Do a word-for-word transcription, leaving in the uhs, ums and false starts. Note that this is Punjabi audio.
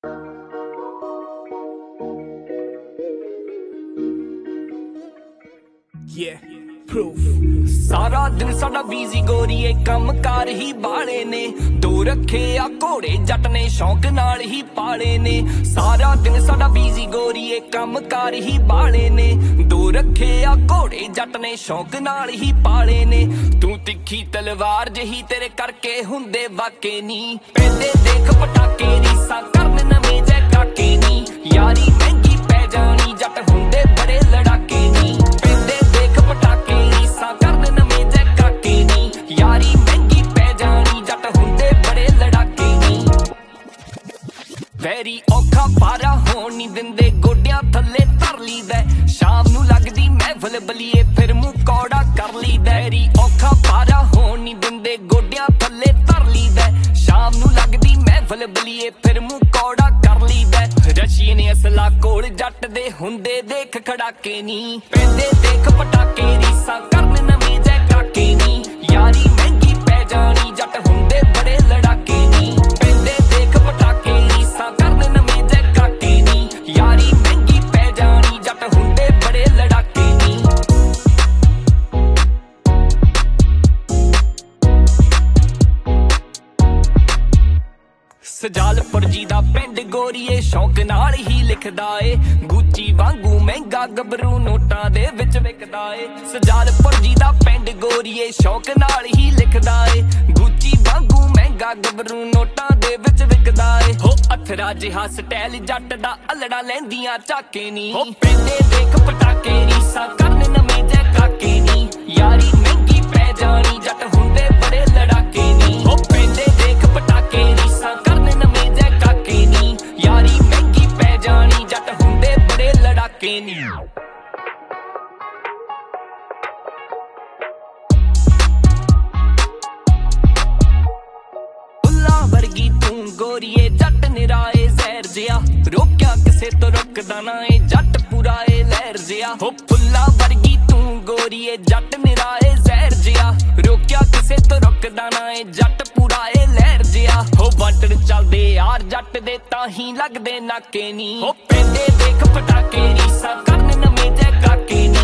Yeah, proof. ਸਾਰਾ ਦਿਨ ਸਾਡਾ ਬੀਜ਼ੀ ਗੋਰੀਏ ਕੰਮ ਕਾਰ ਹੀ ਬਾਲੇ ਨੇ, ਦੋ ਰੱਖੇ ਆ ਘੋੜੇ ਜੱਟ ਨੇ ਸ਼ੌਂਕ ਨਾਲ ਹੀ ਪਾਲੇ ਨੇ। ਸਾਰਾ ਦਿਨ ਸਾਡਾ ਬੀਜ਼ੀ ਗੋਰੀਏ ਕੰਮ ਕਾਰ ਹੀ ਬਾਲੇ ਨੇ, ਦੋ ਰੱਖੇ ਆ ਘੋੜੇ ਜੱਟ ਨੇ ਸ਼ੌਂਕ ਨਾਲ ਹੀ ਪਾਲੇ ਨੇ। ਤੂੰ ਤਿੱਖੀ ਤਲਵਾਰ ਜਹੀ ਤੇਰੇ ਕਰਕੇ ਹੁੰਦੇ ਵਾਕੇ ਨੀ, ਪੈਂਦੇ ਦੇਖ ਪਟਾਕੇ ਰੀਸਾਂ ਕਰਨ ਨਵੇਂ ਜੈ ਕਾਕੇ ਨੀ। ਯਾਰੀ ਮਹਿੰਗੀ ਪੈ ਜਾਣੀ ਜੱਟ ਹੁੰਦੇ ਬੜੇ ਲੜਾਕੇ ਨੀ, ਪੈਂਦੇ ਦੇਖ ਪਟਾਕੇ ਰੀਸਾਂ ਕਰਨ ਨਵੇਂ ਜੈ ਕਾਕੇ ਨੀ। ਯਾਰੀ ਮਹਿੰਗੀ ਪੈ ਜਾਣੀ ਜੱਟ ਹੁੰਦੇ ਬੜੇ ਲੜਾਕੇ ਨੀ। ਵੈਰੀ ਔਖਾ ਪਾਰਾ ਹੋਣ ਨੀ ਦਿੰਦੇ ਗੋਡਿਆਂ ਥੱਲੇ ਧਰ ਲੀਦਾ, ਸ਼ਾਮ ਨੂੰ ਲੱਗਦੀ ਮਹਿਫਲ ਬਲੀਏ ਫਿਰ ਮੂੰਹ ਕੌੜਾ ਕਰ ਲੀਦਾ। ਵੈਰੀ ਔਖਾ ਪਾਰਾ ਹੋਣ ਨੀ ਦਿੰਦੇ ਗੋਡਿਆਂ ਥੱਲੇ ਧਰ ਲੀਦਾ, ਸ਼ਾਮ ਨੂੰ ਲੱਗਦੀ ਮਹਿਫਲ ਬਲੀਏ ਫਿਰ ਮੂੰਹ ਕੌੜਾ ਕਰ ਲੀਦਾ। ਰਸ਼ੀਏ ਨੇ ਅਸਲਾ ਕੋਲ ਜੱਟ ਦੇ ਹੁੰਦੇ ਦੇਖ ਖੜਾਕੇ ਨੀ, ਪੈਂਦੇ ਦੇਖ ਪਟਾਕੇ ਰੀਸਾਂ ਕਰਨ ਨਵੇਂ ਜੈ ਕਾਕੇ ਨੀ। ਯਾਰੀ ਮਹਿੰਗੀ ਪੈ ਜਾਣੀ ਜੱਟ ਹੁੰਦੇ ਬੜੇ ਲੜਾਕੇ ਨੀ, ਪੈਂਦੇ ਦੇਖ ਪਟਾਕੇ ਰੀਸਾਂ ਕਰਨ ਨਵੇਂ ਜੈ ਕਾਕੇ ਨੀ। ਯਾਰੀ ਮਹਿੰਗੀ ਪੈ ਜਾਣੀ ਜੱਟ ਹੁੰਦੇ ਬੜੇ ਲੜਾਕੇ ਨੀ। ਸਜਾਲਪੁਰ ਜੀ ਦਾ ਪਿੰਡ ਗੋਰੀਏ ਸ਼ੌਂਕ ਨਾਲ ਹੀ ਲਿਖਦਾ ਏ, ਗੁੱਚੀ ਵਾਂਗੂ ਮਹਿੰਗਾ ਗੱਭਰੂ ਨੋਟਾਂ ਦੇ ਵਿੱਚ ਵਿਕਦਾ ਏ। ਸਜਾਲਪੁਰ ਜੀ ਦਾ ਪਿੰਡ ਗੋਰੀਏ ਸ਼ੌਂਕ ਨਾਲ ਹੀ ਲਿਖਦਾ ਏ, ਗੁੱਚੀ ਵਾਂਗੂ ਮਹਿੰਗਾ ਗੱਭਰੂ ਨੋਟਾਂ ਦੇ ਵਿੱਚ ਵਿਕਦਾ ਏ। ਹੋ ਅਥਰਾ ਜਿਹਾ ਸਟਾਈਲ ਜੱਟ ਦਾ ਅਲੜਾ ਲੈਂਦੀਆਂ ਝਾਕੇ ਨੀ, ਹੋ ਪੈਂਦੇ ਦੇਖ ਪਟਾਕੇ ਰੀਸਾਂ ਕਰਨ ਨਵੇਂ ਜੈ ਕਾਕੇ ਨੀ। ਯਾਰੀ ਮਹਿੰਗੀ ਪੈ ਜਾਣੀ ਜੱਟ ਹੁੰਦੇ ਬੜੇ ਲੜਾਕੇ ਨੀ, ਹੋ ਪੈਂਦੇ ਦੇਖ ਪਟਾਕੇ ਰੀਸਾਂ ਕਰਨ ਨਵੇਂ ਜੈ ਕਾਕੇ ਨੀ। ਯਾਰੀ ਮਹਿੰਗੀ ਪੈ ਜਾਣੀ ਜੱਟ ਹੁੰਦੇ ਬੜੇ ਲੜਾਕੇ ਨੀ। ਫੁੱਲਾਂ ਵਰਗੀ ਤੂੰ ਗੋਰੀਏ ਜੱਟ ਨਿਰਾਏ ਜ਼ਹਿਰ ਜਿਆ, ਰੋਕਿਆ ਕਿਸੇ ਤੋਂ ਰੁਕਦਾ ਨਾ ਏ ਜੱਟ ਪੂਰਾ ਏ ਲਹਿਰ ਜਿਆ। ਹੋ ਫੁੱਲਾਂ ਵਰਗੀ ਤੂੰ ਗੋਰੀਏ ਜੱਟ ਨਿਰਾਏ ਜ਼ਹਿਰ ਜਿਆ, ਰੋਕਿਆ ਕਿਸੇ ਤੋਂ ਰੁਕਦਾ ਨਾ ਏ ਜੱਟ ਪੂਰਾ ਏ ਲਹਿਰ ਜਿਆ। ਹੋ ਵੰਟੜ ਚੱਲਦੇ ਯਾਰ ਜੱਟ ਦੇ ਤਾਂ ਹੀ ਲੱਗਦੇ ਨਾਕੇ ਨੀ, ਹੋ ਪੈਂਦੇ ਦੇਖ ਪਟਾਕੇ ਰੀਸਾਂ ਕਰਨ ਨਵੇਂ ਜੈ ਕਾਕੇ ਨੀ।